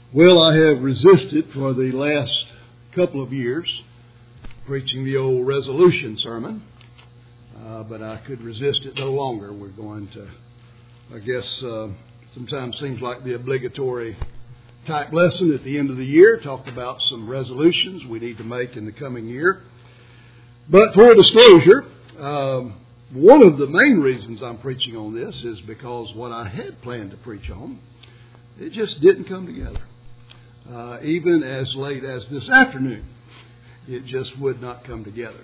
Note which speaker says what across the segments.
Speaker 1: Well, I have resisted for the last couple of years preaching the old resolution sermon, but I could resist it no longer. We're going to, I guess, sometimes seems like the obligatory type lesson at the end of the year, talk about some resolutions we need to make in the coming year. But for disclosure, one of the main reasons I'm preaching on this is because what I had planned to preach on, it just didn't come together. Even as late as this afternoon, it just would not come together.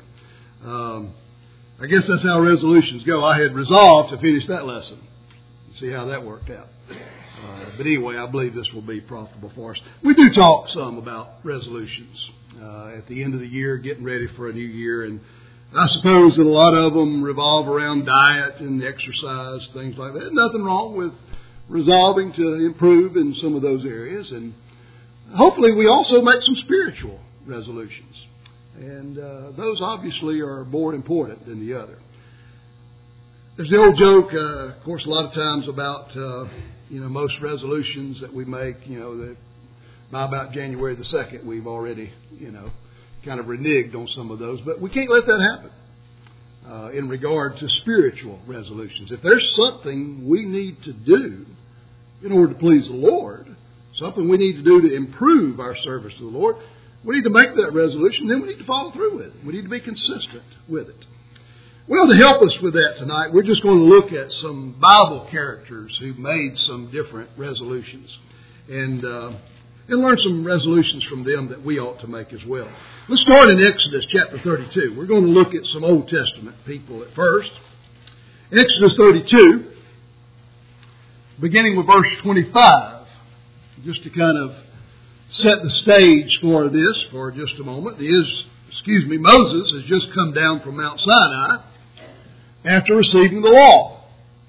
Speaker 1: I guess that's how resolutions go. I had resolved to finish that lesson. See how that worked out. But anyway, I believe this will be profitable for us. We do talk some about resolutions at the end of the year, getting ready for a new year. And I suppose that a lot of them revolve around diet and exercise, things like that. Nothing wrong with resolving to improve in some of those areas. And hopefully we also make some spiritual resolutions. And those obviously are more important than the other. There's the old joke, of course, a lot of times about, most resolutions that we make, that by about January the 2nd, we've already, kind of reneged on some of those. But we can't let that happen in regard to spiritual resolutions. If there's something we need to do in order to please the Lord, something we need to do to improve our service to the Lord, we need to make that resolution, then we need to follow through with it. We need to be consistent with it. Well, to help us with that tonight, we're just going to look at some Bible characters who made some different resolutions and learn some resolutions from them that we ought to make as well. Let's start in Exodus chapter 32. We're going to look at some Old Testament people at first. Exodus 32, beginning with verse 25, just to kind of set the stage for this for just a moment. Moses has just come down from Mount Sinai after receiving the law.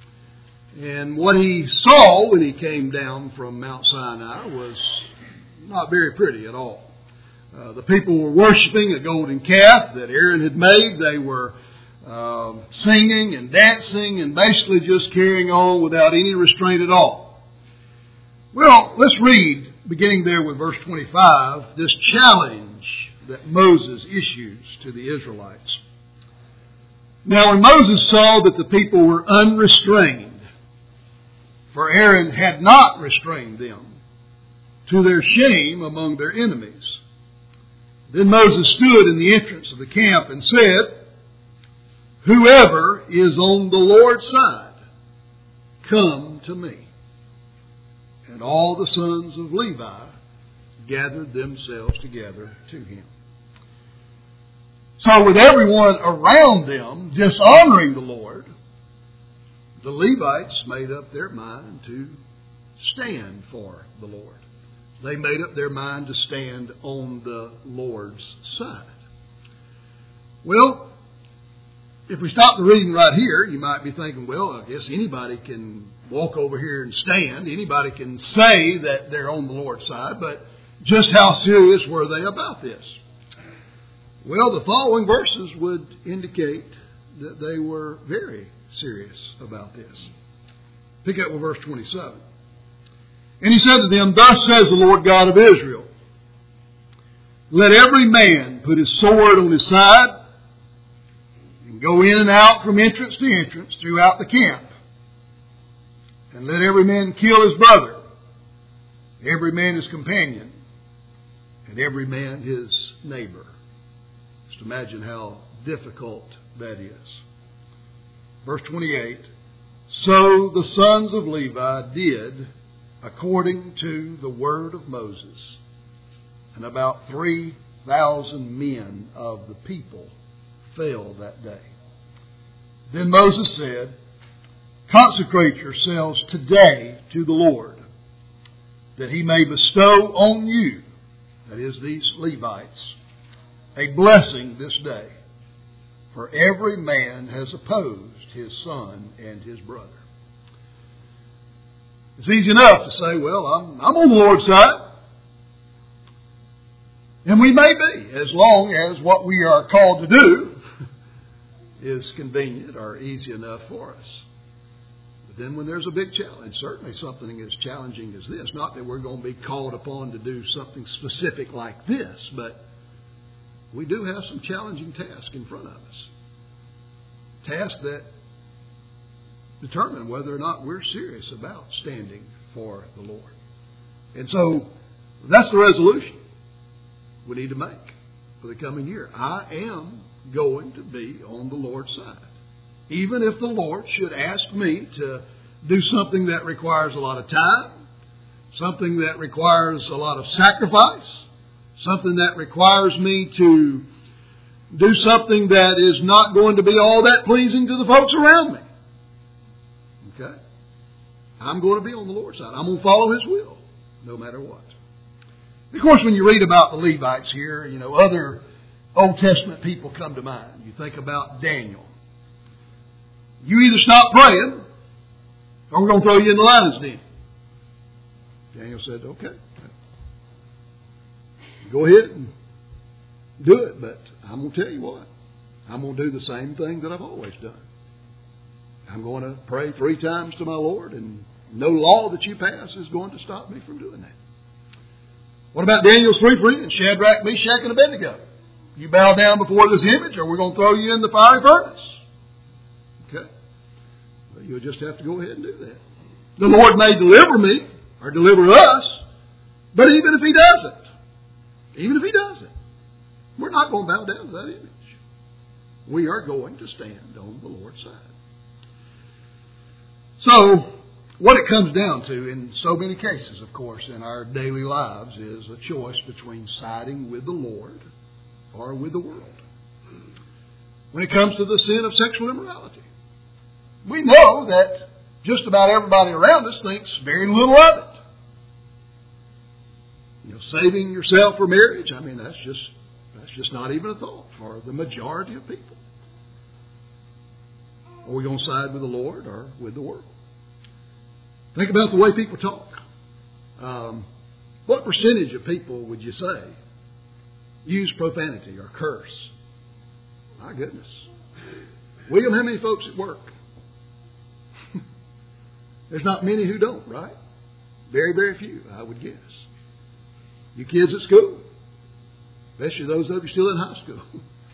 Speaker 1: And what he saw when he came down from Mount Sinai was not very pretty at all. The people were worshiping a golden calf that Aaron had made. They were singing and dancing and basically just carrying on without any restraint at all. Well, let's read, beginning there with verse 25, this challenge that Moses issues to the Israelites. Now, when Moses saw that the people were unrestrained, for Aaron had not restrained them, to their shame among their enemies, then Moses stood in the entrance of the camp and said, "Whoever is on the Lord's side, come to me." And all the sons of Levi gathered themselves together to him. So with everyone around them dishonoring the Lord, the Levites made up their mind to stand for the Lord. They made up their mind to stand on the Lord's side. Well, if we stop the reading right here, you might be thinking, well, I guess anybody can walk over here and stand. Anybody can say that they're on the Lord's side, but just how serious were they about this? Well, the following verses would indicate that they were very serious about this. Pick up with verse 27. And he said to them, "Thus says the Lord God of Israel, let every man put his sword on his side and go in and out from entrance to entrance throughout the camp. And let every man kill his brother, every man his companion, and every man his neighbor." Just imagine how difficult that is. Verse 28, "So the sons of Levi did according to the word of Moses, and about 3,000 men of the people fell that day. Then Moses said, 'Consecrate yourselves today to the Lord, that he may bestow on you,'" that is, these Levites, "'a blessing this day, for every man has opposed his son and his brother.'" It's easy enough to say, well, I'm on the Lord's side. And we may be, as long as what we are called to do is convenient or easy enough for us. But then when there's a big challenge, certainly something as challenging as this, not that we're going to be called upon to do something specific like this, but we do have some challenging tasks in front of us. Tasks that determine whether or not we're serious about standing for the Lord. And so that's the resolution we need to make for the coming year. I am going to be on the Lord's side. Even if the Lord should ask me to do something that requires a lot of time, something that requires a lot of sacrifice, something that requires me to do something that is not going to be all that pleasing to the folks around me. Okay? I'm going to be on the Lord's side. I'm going to follow His will, no matter what. Of course, when you read about the Levites here, other Old Testament people come to mind. You think about Daniel. You either stop praying, or we're going to throw you in the lion's den. Daniel said, okay, go ahead and do it, but I'm going to tell you what. I'm going to do the same thing that I've always done. I'm going to pray 3 times to my Lord, and no law that you pass is going to stop me from doing that. What about Daniel's 3 friends, Shadrach, Meshach, and Abednego? You bow down before this image, or we're going to throw you in the fiery furnace. Okay? Well, you'll just have to go ahead and do that. The Lord may deliver me, or deliver us, but even if He doesn't, we're not going to bow down to that image. We are going to stand on the Lord's side. So, what it comes down to in so many cases, of course, in our daily lives is a choice between siding with the Lord or with the world. When it comes to the sin of sexual immorality, we know that just about everybody around us thinks very little of it. Saving yourself for marriage, that's just not even a thought for the majority of people. Are we going to side with the Lord or with the world? Think about the way people talk. What percentage of people would you say use profanity or curse? My goodness. William, how many folks at work? There's not many who don't, right? Very, very few, I would guess. You kids at school, especially those of you still in high school,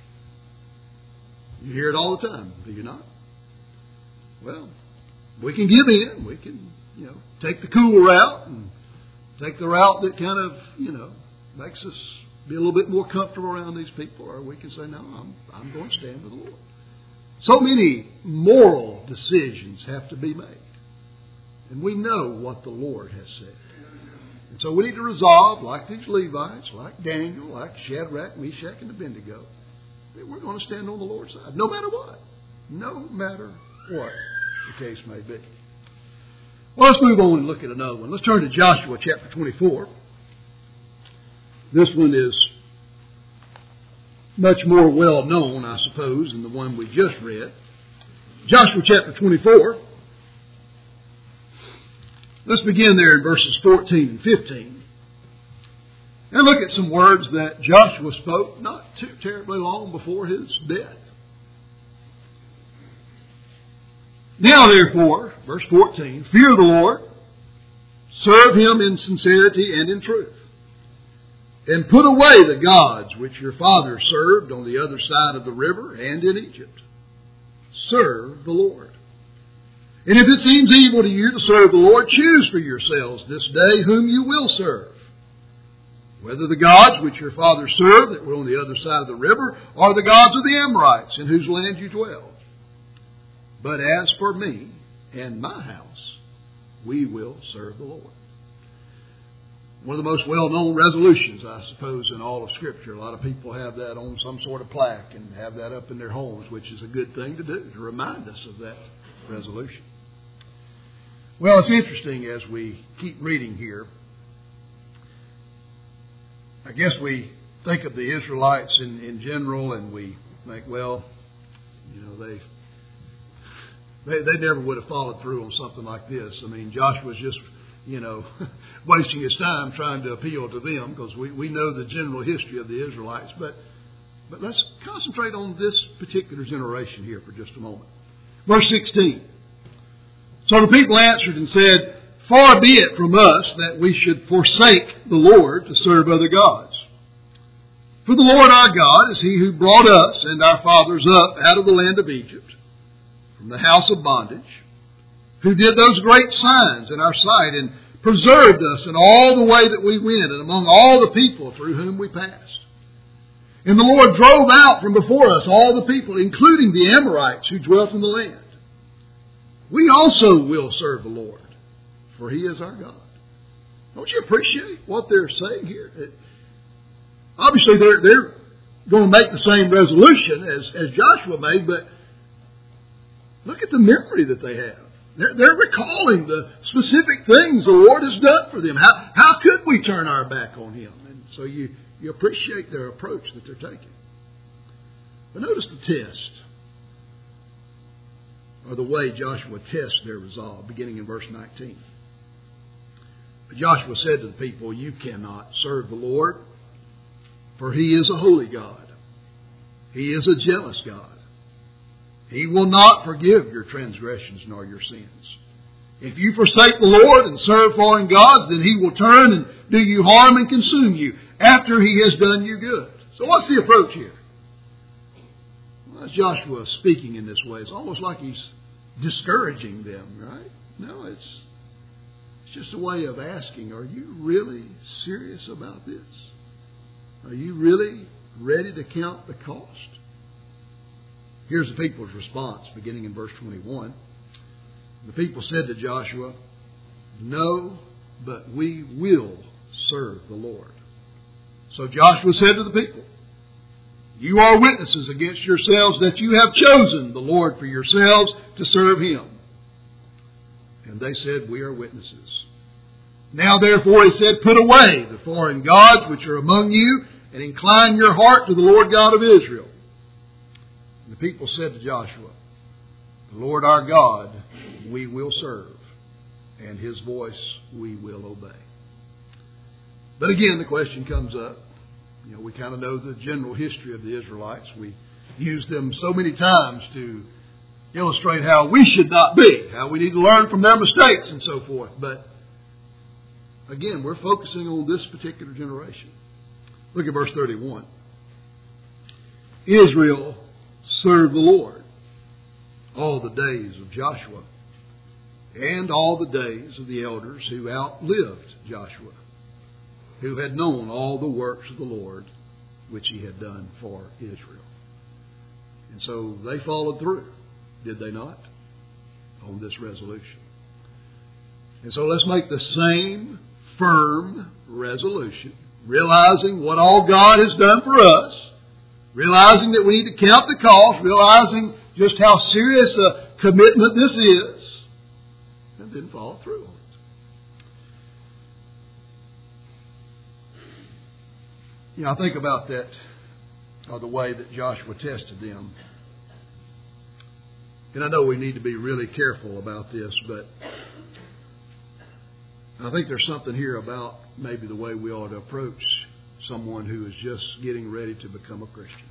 Speaker 1: you hear it all the time, do you not? Well, we can give in. We can, take the cool route and take the route that kind of, makes us be a little bit more comfortable around these people. Or we can say, no, I'm going to stand with the Lord. So many moral decisions have to be made. And we know what the Lord has said. And so we need to resolve, like these Levites, like Daniel, like Shadrach, Meshach, and Abednego, that we're going to stand on the Lord's side, no matter what. No matter what the case may be. Well, let's move on and look at another one. Let's turn to Joshua chapter 24. This one is much more well known, I suppose, than the one we just read. Joshua chapter 24. Let's begin there in verses 14 and 15. And look at some words that Joshua spoke not too terribly long before his death. Now therefore, verse 14, fear the Lord, serve Him in sincerity and in truth, and put away the gods which your fathers served on the other side of the river and in Egypt. Serve the Lord. And if it seems evil to you to serve the Lord, choose for yourselves this day whom you will serve, whether the gods which your fathers served that were on the other side of the river, or the gods of the Amorites in whose land you dwell. But as for me and my house, we will serve the Lord. One of the most well-known resolutions, I suppose, in all of Scripture. A lot of people have that on some sort of plaque and have that up in their homes, which is a good thing to do, to remind us of that resolution. Well, it's interesting as we keep reading here. I guess we think of the Israelites in general, and we think, well, they never would have followed through on something like this. I mean, Joshua's just, wasting his time trying to appeal to them, because we know the general history of the Israelites. But let's concentrate on this particular generation here for just a moment. Verse 16. So the people answered and said, Far be it from us that we should forsake the Lord to serve other gods. For the Lord our God is He who brought us and our fathers up out of the land of Egypt, from the house of bondage, who did those great signs in our sight and preserved us in all the way that we went and among all the people through whom we passed. And the Lord drove out from before us all the people, including the Amorites who dwelt in the land. We also will serve the Lord, for He is our God. Don't you appreciate what they're saying here? Obviously, they're going to make the same resolution as Joshua made, but look at the memory that they have. They're recalling the specific things the Lord has done for them. How could we turn our back on Him? And so you appreciate their approach that they're taking. But notice the test, or the way Joshua tests their resolve, beginning in verse 19. But Joshua said to the people, You cannot serve the Lord, for He is a holy God. He is a jealous God. He will not forgive your transgressions nor your sins. If you forsake the Lord and serve foreign gods, then He will turn and do you harm and consume you after He has done you good. So what's the approach here? Well, as Joshua is speaking in this way, it's almost like he's discouraging them, right? No, it's just a way of asking, are you really serious about this? Are you really ready to count the cost? Here's the people's response, beginning in verse 21. The people said to Joshua, No, but we will serve the Lord. So Joshua said to the people, You are witnesses against yourselves that you have chosen the Lord for yourselves to serve Him. And they said, We are witnesses. Now therefore, he said, Put away the foreign gods which are among you, and incline your heart to the Lord God of Israel. And the people said to Joshua, The Lord our God we will serve, and His voice we will obey. But again, the question comes up. We kind of know the general history of the Israelites. We use them so many times to illustrate how we should not be, how we need to learn from their mistakes and so forth. But again, we're focusing on this particular generation. Look at verse 31. Israel served the Lord all the days of Joshua and all the days of the elders who outlived Joshua, who had known all the works of the Lord which He had done for Israel. And so they followed through, did they not, on this resolution. And so let's make the same firm resolution, realizing what all God has done for us, realizing that we need to count the cost, realizing just how serious a commitment this is, and then follow through on it. I think about that, or the way that Joshua tested them. And I know we need to be really careful about this, but I think there's something here about maybe the way we ought to approach someone who is just getting ready to become a Christian.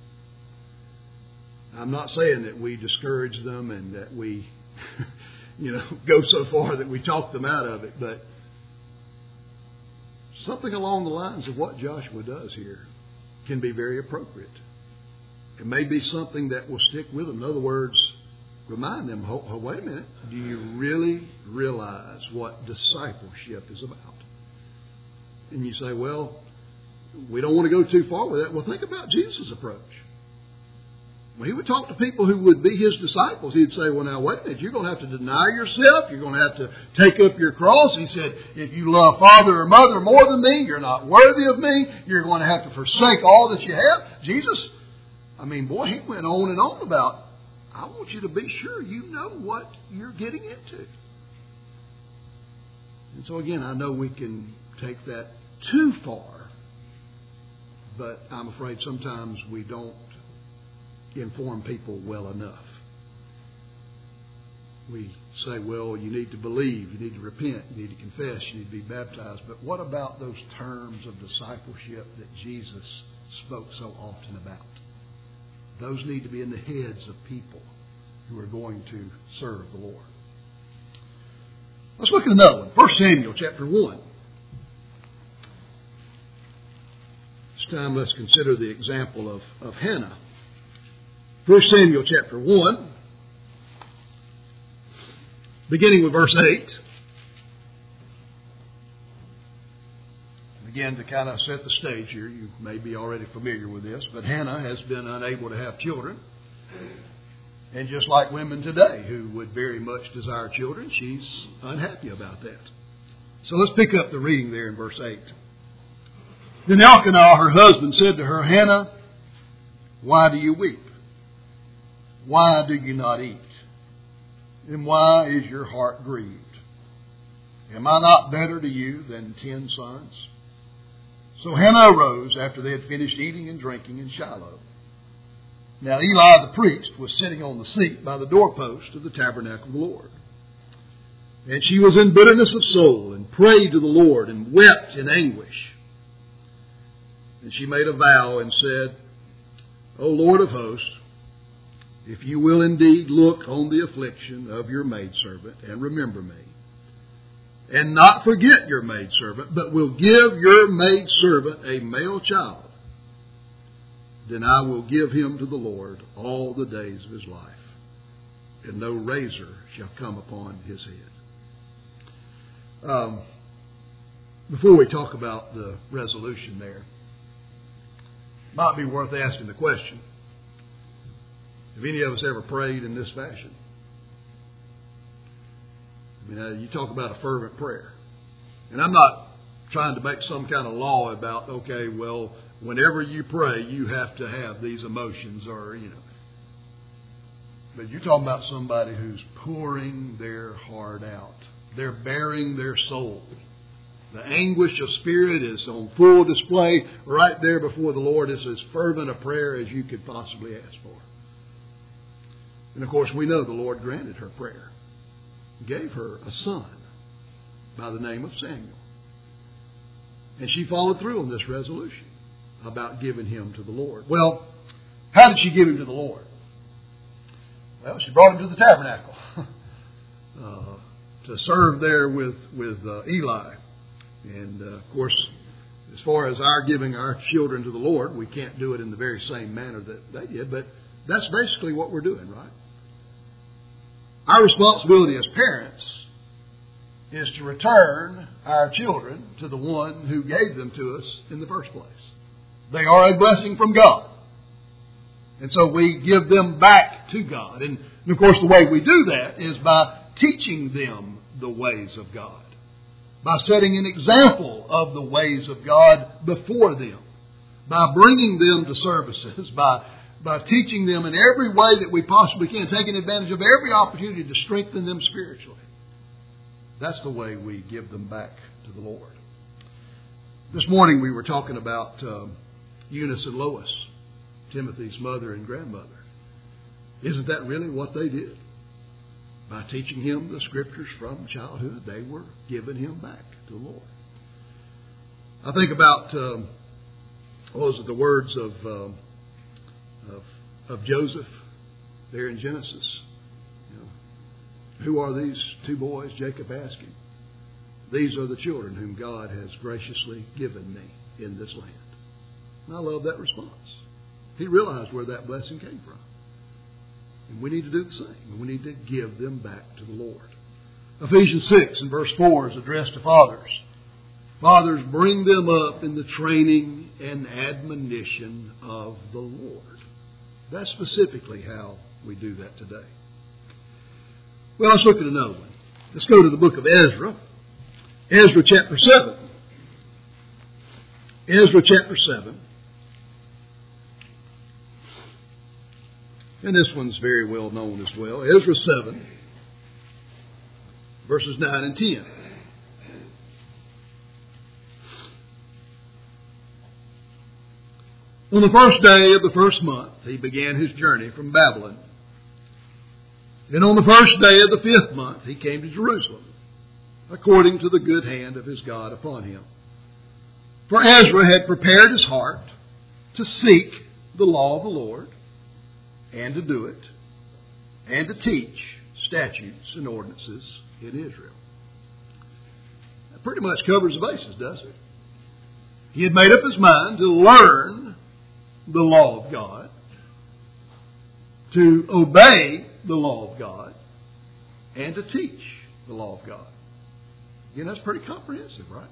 Speaker 1: I'm not saying that we discourage them and that we, go so far that we talk them out of it, but something along the lines of what Joshua does here can be very appropriate. It may be something that will stick with them. In other words, remind them, wait a minute, do you really realize what discipleship is about? And you say, well, we don't want to go too far with that. Well, think about Jesus' approach. When He would talk to people who would be His disciples, He'd say, well, now, wait a minute, you're going to have to deny yourself. You're going to have to take up your cross. He said, if you love father or mother more than me, you're not worthy of me. You're going to have to forsake all that you have. Jesus, he went on and on about, I want you to be sure you know what you're getting into. And so again, I know we can take that too far, but I'm afraid sometimes we don't inform people well enough. We say, well, you need to believe, you need to repent, you need to confess, you need to be baptized. But what about those terms of discipleship that Jesus spoke so often about? Those need to be in the heads of people who are going to serve the Lord. Let's look at another one. 1 Samuel chapter 1. This time let's consider the example of Hannah. 1 Samuel chapter 1, beginning with verse 8. Again, to kind of set the stage here, you may be already familiar with this, but Hannah has been unable to have children. And just like women today who would very much desire children, she's unhappy about that. So let's pick up the reading there in verse 8. Then Elkanah, her husband, said to her, Hannah, why do you weep? Why do you not eat? And why is your heart grieved? Am I not better to you than 10 sons? So Hannah arose after they had finished eating and drinking in Shiloh. Now Eli the priest was sitting on the seat by the doorpost of the tabernacle of the Lord. And she was in bitterness of soul and prayed to the Lord and wept in anguish. And she made a vow and said, O Lord of hosts, if you will indeed look on the affliction of your maidservant and remember me, and not forget your maidservant, but will give your maidservant a male child, then I will give him to the Lord all the days of his life, and no razor shall come upon his head. Before we talk about the resolution there, it might be worth asking the question, have any of us ever prayed in this fashion? I mean, you talk about a fervent prayer. And I'm not trying to make some kind of law about, okay, well, whenever you pray, you have to have these emotions or, But you're talking about somebody who's pouring their heart out. They're bearing their soul. The anguish of spirit is on full display right there before the Lord. It's as fervent a prayer as you could possibly ask for. And of course, we know the Lord granted her prayer. He gave her a son by the name of Samuel. And she followed through on this resolution about giving him to the Lord. Well, how did she give him to the Lord? Well, she brought him to the tabernacle to serve there with Eli. And, of course, as far as our giving our children to the Lord, we can't do it in the very same manner that they did. But that's basically what we're doing, right? Our responsibility as parents is to return our children to the one who gave them to us in the first place. They are a blessing from God. And so we give them back to God. And of course the way we do that is by teaching them the ways of God. By setting an example of the ways of God before them. By bringing them to services. By teaching them in every way that we possibly can. Taking advantage of every opportunity to strengthen them spiritually. That's the way we give them back to the Lord. This morning we were talking about Eunice and Lois, Timothy's mother and grandmother. Isn't that really what they did? By teaching him the Scriptures from childhood, they were giving him back to the Lord. I think about, the words of Joseph there in Genesis. Who are these two boys? Jacob asked him. These are the children whom God has graciously given me in this land. And I love that response. He realized where that blessing came from. And we need to do the same. We need to give them back to the Lord. Ephesians 6 and verse 4 is addressed to fathers. Fathers, bring them up in the training and admonition of the Lord. That's specifically how we do that today. Well, let's look at another one. Let's go to the book of Ezra. Ezra chapter 7. Ezra chapter 7. And this one's very well known as well. Ezra 7, verses 9 and 10. On the first day of the first month, he began his journey from Babylon. And on the first day of the 5th month, he came to Jerusalem, according to the good hand of his God upon him. For Ezra had prepared his heart to seek the law of the Lord, and to do it, and to teach statutes and ordinances in Israel. pretty much covers the bases, doesn't it? He had made up his mind to learn the law of God, to obey the law of God, and to teach the law of God. That's pretty comprehensive, right?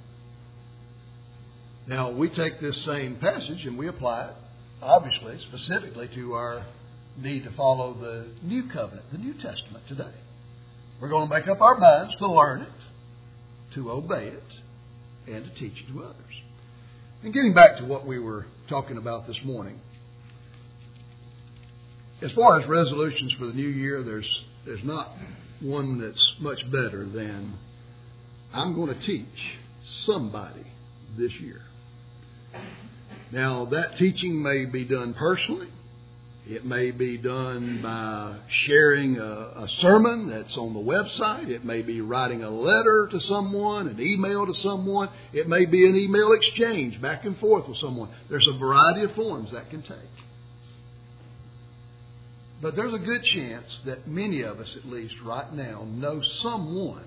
Speaker 1: Now, we take this same passage and we apply it, obviously, specifically to our need to follow the New Covenant, the New Testament today. We're going to make up our minds to learn it, to obey it, and to teach it to others. And getting back to what we were talking about this morning, as far as resolutions for the new year, there's not one that's much better than I'm going to teach somebody this year. Now, that teaching may be done personally. It may be done by sharing a sermon that's on the website. It may be writing a letter to someone, an email to someone. It may be an email exchange back and forth with someone. There's a variety of forms that can take. But there's a good chance that many of us, at least right now, know someone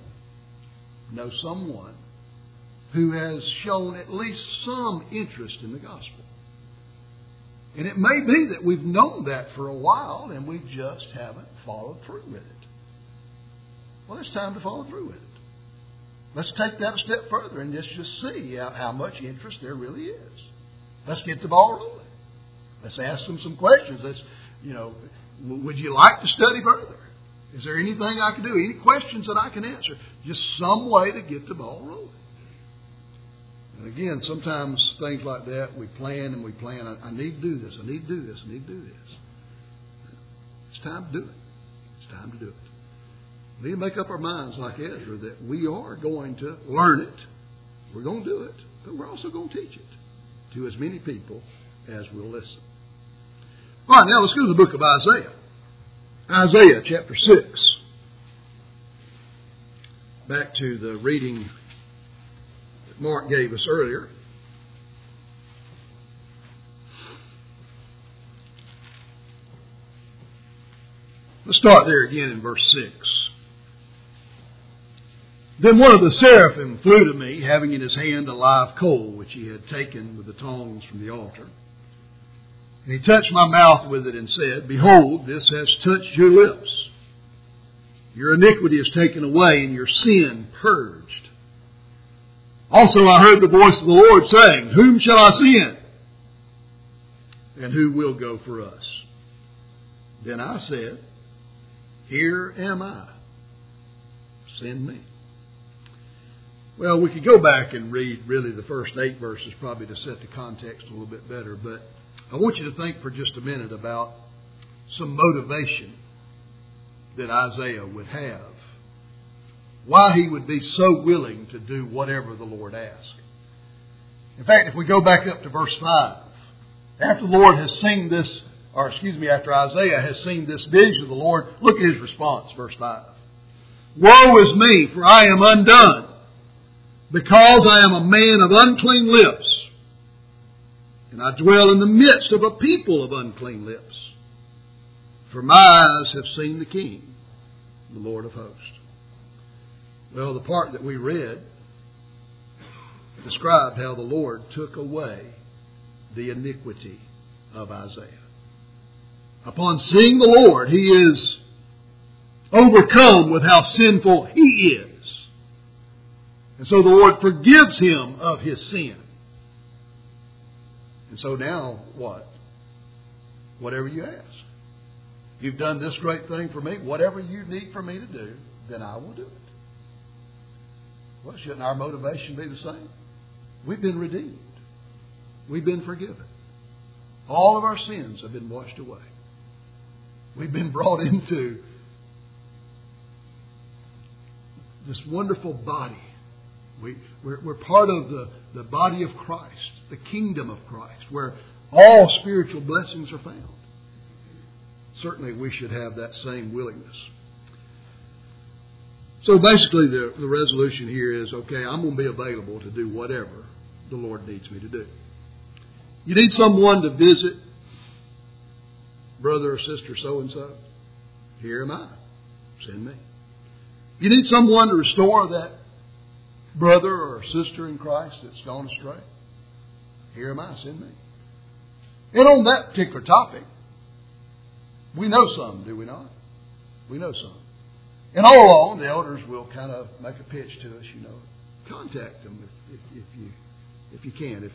Speaker 1: who has shown at least some interest in the gospel. And it may be that we've known that for a while and we just haven't followed through with it. Well, it's time to follow through with it. Let's take that a step further and just see how much interest there really is. Let's get the ball rolling. Let's ask them some questions. Would you like to study further? Is there anything I can do? Any questions that I can answer? Just some way to get the ball rolling. And again, sometimes things like that, we plan. I need to do this. I need to do this. I need to do this. It's time to do it. It's time to do it. We need to make up our minds like Ezra that we are going to learn it. We're going to do it. But we're also going to teach it to as many people as will listen. All right, now let's go to the book of Isaiah. Isaiah chapter 6. Back to the reading that Mark gave us earlier. Let's start there again in verse 6. Then one of the seraphim flew to me, having in his hand a live coal, which he had taken with the tongs from the altar. And he touched my mouth with it and said, Behold, this has touched your lips. Your iniquity is taken away and your sin purged. Also I heard the voice of the Lord saying, Whom shall I send? And who will go for us? Then I said, Here am I. Send me. Well, we could go back and read really the first 8 verses probably to set the context a little bit better, but I want you to think for just a minute about some motivation that Isaiah would have. Why he would be so willing to do whatever the Lord asked. In fact, if we go back up to verse 5, after the Lord has seen this, after Isaiah has seen this vision of the Lord, look at his response, verse 5. Woe is me, for I am undone, because I am a man of unclean lips. And I dwell in the midst of a people of unclean lips. For my eyes have seen the King, the Lord of hosts. Well, the part that we read described how the Lord took away the iniquity of Isaiah. Upon seeing the Lord, he is overcome with how sinful he is. And so the Lord forgives him of his sin. And so now what? Whatever you ask. You've done this great thing for me. Whatever you need for me to do, then I will do it. Well, shouldn't our motivation be the same? We've been redeemed. We've been forgiven. All of our sins have been washed away. We've been brought into this wonderful body. We're part of the body of Christ, the kingdom of Christ, where all spiritual blessings are found. Certainly we should have that same willingness. So basically the resolution here is, okay, I'm going to be available to do whatever the Lord needs me to do. You need someone to visit brother or sister so-and-so? Here am I. Send me. You need someone to restore that brother or sister in Christ that's gone astray? Here am I, send me. And on that particular topic, we know some, do we not? We know some. And all along, the elders will kind of make a pitch to us, Contact them if you can.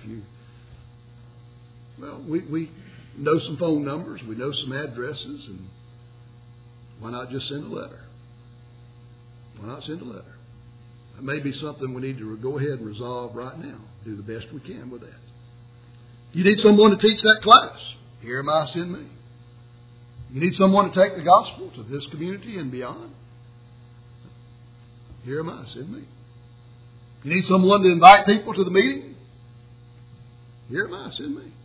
Speaker 1: We know some phone numbers, we know some addresses, and why not just send a letter? Why not send a letter? That may be something we need to go ahead and resolve right now. Do the best we can with that. You need someone to teach that class. Here am I, send me. You need someone to take the gospel to this community and beyond. Here am I, send me. You need someone to invite people to the meeting. Here am I, send me.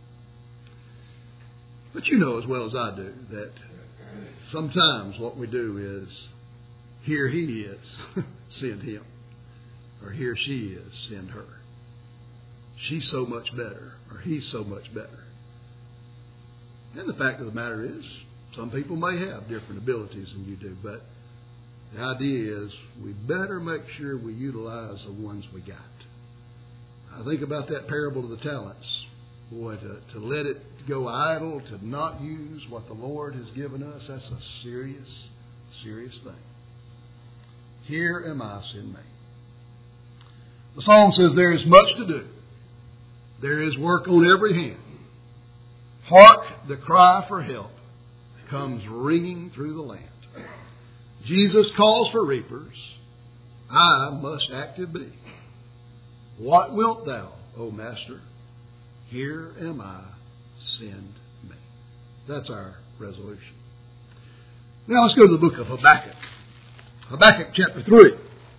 Speaker 1: But you know as well as I do that sometimes what we do is, here he is, send him. Or here she is, send her. She's so much better, or he's so much better. And the fact of the matter is, some people may have different abilities than you do, but the idea is we better make sure we utilize the ones we got. I think about that parable of the talents. Boy, to let it go idle, to not use what the Lord has given us, that's a serious, serious thing. Here am I, send me. The song says there is much to do. There is work on every hand. Hark, the cry for help comes ringing through the land. Jesus calls for reapers. I must active be. What wilt thou, O Master? Here am I, send me. That's our resolution. Now let's go to the book of Habakkuk. Habakkuk chapter 3.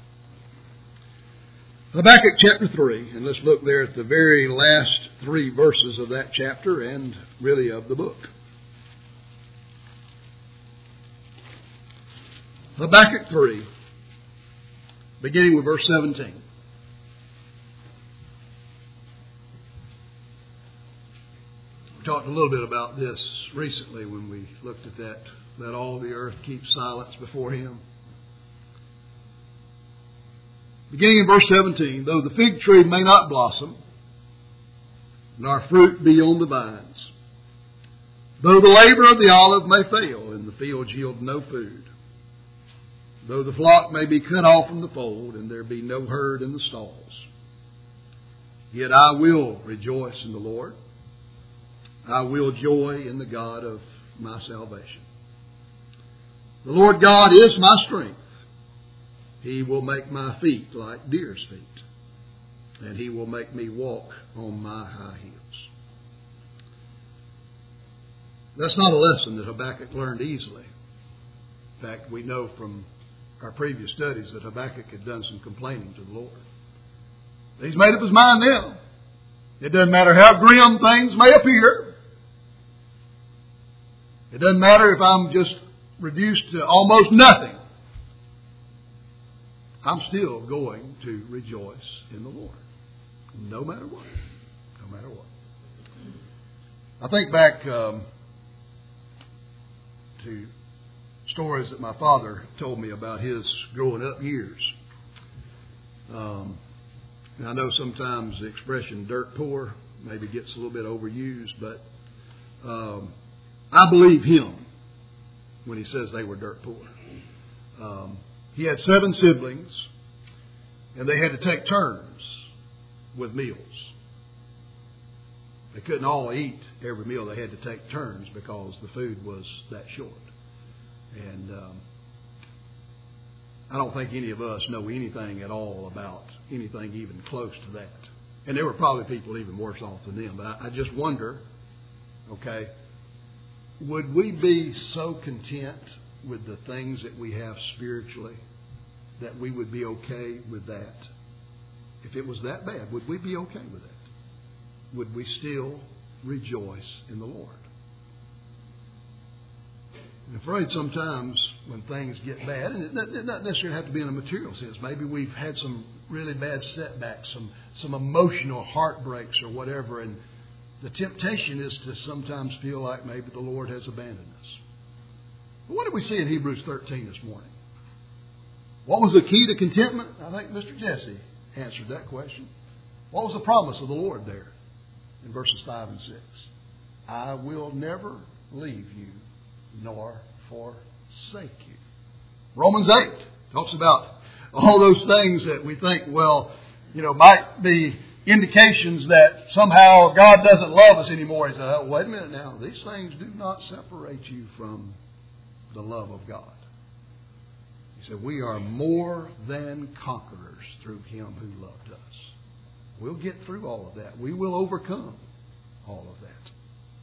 Speaker 1: Habakkuk chapter 3, and let's look there at the very last 3 verses of that chapter and really of the book. Habakkuk 3, beginning with verse 17. We talked a little bit about this recently when we looked at that, let all the earth keep silence before him. Beginning in verse 17, though the fig tree may not blossom, nor fruit be on the vines, though the labor of the olive may fail, and the fields yield no food, though the flock may be cut off from the fold, and there be no herd in the stalls, yet I will rejoice in the Lord. I will joy in the God of my salvation. The Lord God is my strength. He will make my feet like deer's feet, and he will make me walk on my high heels. That's not a lesson that Habakkuk learned easily. In fact, we know from our previous studies that Habakkuk had done some complaining to the Lord. He's made up his mind now. It doesn't matter how grim things may appear. It doesn't matter if I'm just reduced to almost nothing. I'm still going to rejoice in the Lord. No matter what. No matter what. I think back to stories that my father told me about his growing up years. And I know sometimes the expression dirt poor maybe gets a little bit overused, but I believe him when he says they were dirt poor. He had 7 siblings, and they had to take turns with meals. They couldn't all eat every meal. They had to take turns because the food was that short. And I don't think any of us know anything at all about anything even close to that. And there were probably people even worse off than them. But I just wonder, okay, would we be so content with the things that we have spiritually that we would be okay with that? If it was that bad, would we be okay with that? Would we still rejoice in the Lord? I'm afraid sometimes when things get bad, and it doesn't necessarily have to be in a material sense. Maybe we've had some really bad setbacks, some emotional heartbreaks or whatever, and the temptation is to sometimes feel like maybe the Lord has abandoned us. But what did we see in Hebrews 13 this morning? What was the key to contentment? I think Mr. Jesse answered that question. What was the promise of the Lord there in verses 5 and 6? I will never leave you nor forsake you. Romans 8 talks about all those things that we think, might be indications that somehow God doesn't love us anymore. He said, oh, wait a minute now. These things do not separate you from the love of God. He said, we are more than conquerors through Him who loved us. We'll get through all of that. We will overcome all of that.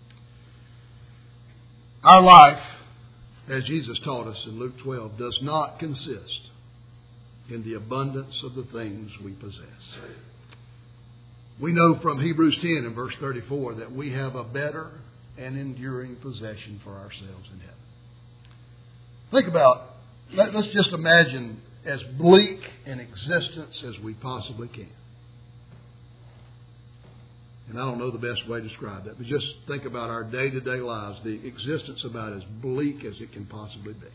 Speaker 1: Our life, as Jesus taught us in Luke 12, does not consist in the abundance of the things we possess. We know from Hebrews 10 and verse 34 that we have a better and enduring possession for ourselves in heaven. Think about, let's just imagine as bleak an existence as we possibly can. And I don't know the best way to describe that, but just think about our day-to-day lives, the existence about as bleak as it can possibly be.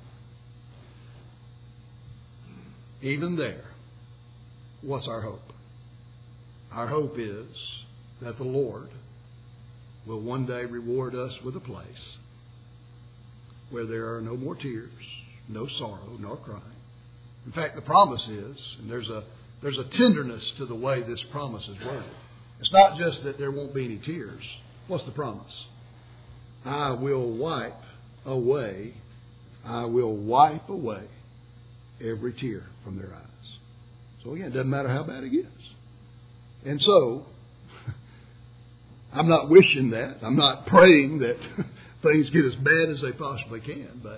Speaker 1: Even there, what's our hope? Our hope is that the Lord will one day reward us with a place where there are no more tears, no sorrow, nor crying. In fact, the promise is, and there's a tenderness to the way this promise is worded. It's not just that there won't be any tears. What's the promise? I will wipe away every tear from their eyes. So again, it doesn't matter how bad it gets. And so, I'm not wishing that. I'm not praying that things get as bad as they possibly can, but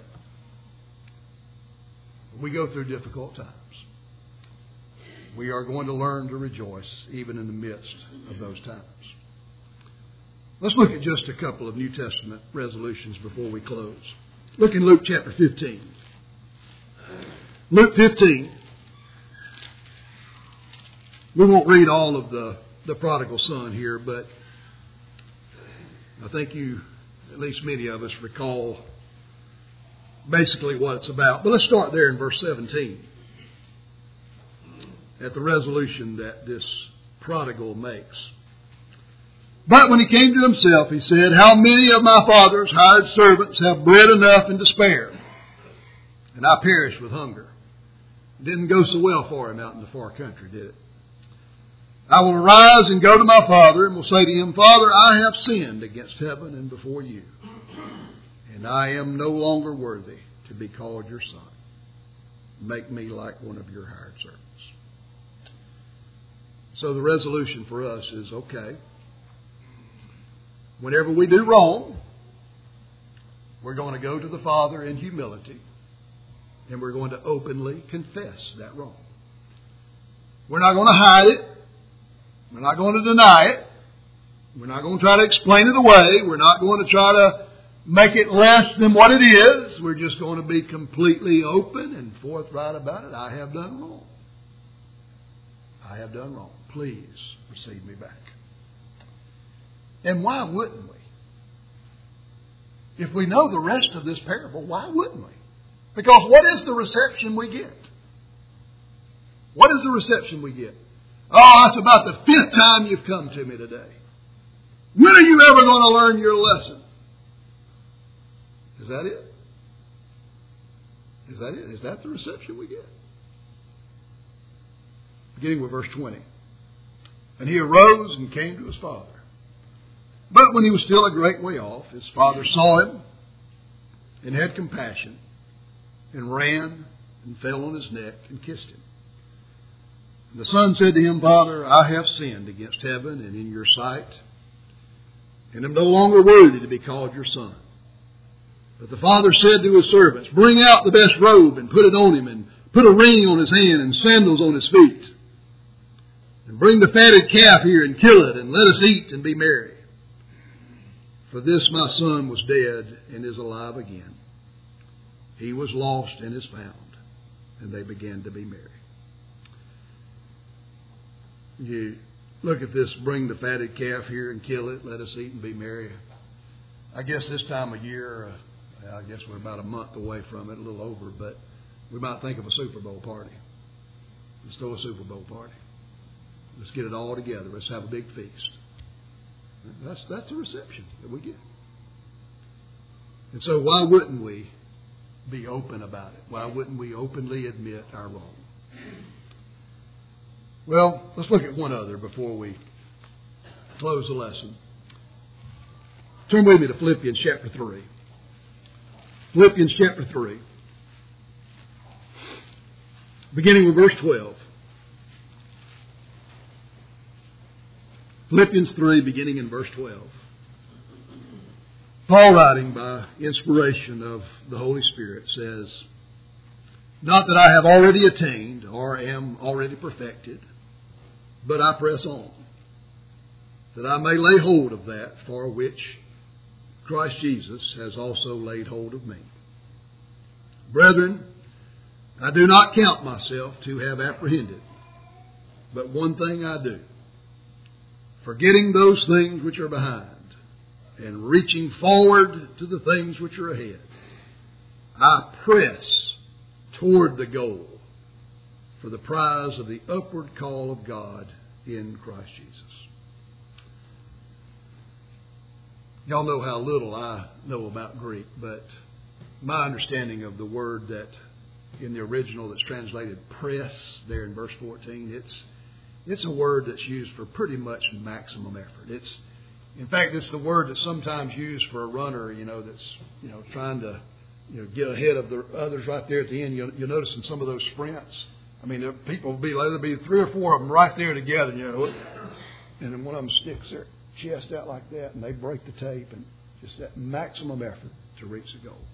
Speaker 1: we go through difficult times. We are going to learn to rejoice even in the midst of those times. Let's look at just a couple of New Testament resolutions before we close. Look in Luke chapter 15. Luke 15. We won't read all of the prodigal son here, but I think at least many of us, recall basically what it's about. But let's start there in verse 17. At the resolution that this prodigal makes. But when he came to himself, he said, how many of my father's hired servants have bread enough and to spare? And I perished with hunger. It didn't go so well for him out in the far country, did it? I will arise and go to my father and will say to him, Father, I have sinned against heaven and before you, and I am no longer worthy to be called your son. Make me like one of your hired servants. So the resolution for us is, okay, whenever we do wrong, we're going to go to the Father in humility, and we're going to openly confess that wrong. We're not going to hide it. We're not going to deny it. We're not going to try to explain it away. We're not going to try to make it less than what it is. We're just going to be completely open and forthright about it. I have done wrong. I have done wrong. Please receive me back. And why wouldn't we? If we know the rest of this parable, why wouldn't we? Because what is the reception we get? What is the reception we get? Oh, that's about the 5th time you've come to me today. When are you ever going to learn your lesson? Is that it? Is that it? Is that the reception we get? Beginning with verse 20. And he arose and came to his father. But when he was still a great way off, his father saw him and had compassion and ran and fell on his neck and kissed him. And the son said to him, Father, I have sinned against heaven and in your sight, and am no longer worthy to be called your son. But the father said to his servants, Bring out the best robe and put it on him, and put a ring on his hand and sandals on his feet. And bring the fatted calf here and kill it, and let us eat and be merry. For this my son was dead and is alive again. He was lost and is found. And they began to be merry. You look at this, bring the fatted calf here and kill it, let us eat and be merry. I guess this time of year, I guess we're about a month away from it, a little over, but we might think of a Super Bowl party. Let's throw a Super Bowl party. Let's get it all together. Let's have a big feast. That's the reception that we get. And so why wouldn't we be open about it? Why wouldn't we openly admit our wrong? Well, let's look at one other before we close the lesson. Turn with me to Philippians chapter 3. Philippians chapter 3. Beginning with verse 12. Philippians 3, beginning in verse 12. Paul, writing by inspiration of the Holy Spirit, says, "Not that I have already attained or am already perfected, but I press on, that I may lay hold of that for which Christ Jesus has also laid hold of me. Brethren, I do not count myself to have apprehended, but one thing I do, forgetting those things which are behind, and reaching forward to the things which are ahead, I press toward the goal for the prize of the upward call of God in Christ Jesus." Y'all know how little I know about Greek, but my understanding of the word that in the original that's translated press there in verse 14, it's a word that's used for pretty much maximum effort. In fact, it's the word that's sometimes used for a runner, that's, trying to, get ahead of the others right there at the end. You'll notice in some of those sprints, people will there'll be 3 or 4 of them right there together, and then one of them sticks their chest out like that, and they break the tape, and just that maximum effort to reach the goal.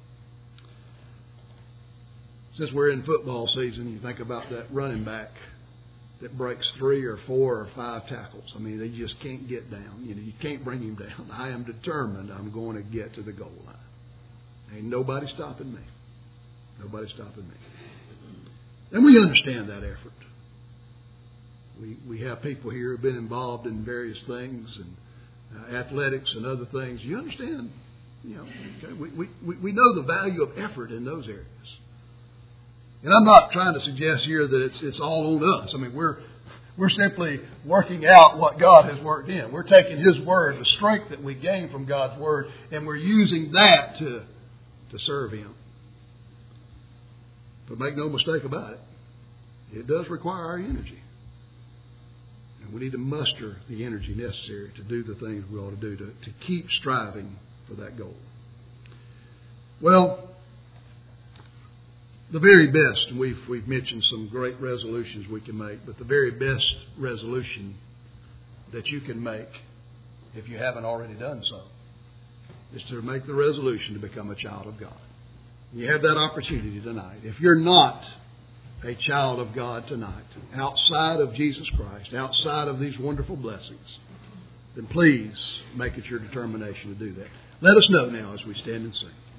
Speaker 1: Since we're in football season, you think about that running back that breaks 3 or 4 or 5 tackles. They just can't get down. You can't bring him down. I am determined I'm going to get to the goal line. Ain't nobody stopping me. Nobody stopping me. And we understand that effort. We have people here who have been involved in various things and athletics and other things. You understand? Okay, we know the value of effort in those areas. And I'm not trying to suggest here that it's all on us. We're simply working out what God has worked in. We're taking His Word, the strength that we gain from God's Word, and we're using that to serve Him. But make no mistake about it, it does require our energy. And we need to muster the energy necessary to do the things we ought to do, to keep striving for that goal. Well, the very best, and we've mentioned some great resolutions we can make, but the very best resolution that you can make, if you haven't already done so, is to make the resolution to become a child of God. You have that opportunity tonight. If you're not a child of God tonight, outside of Jesus Christ, outside of these wonderful blessings, then please make it your determination to do that. Let us know now as we stand and sing.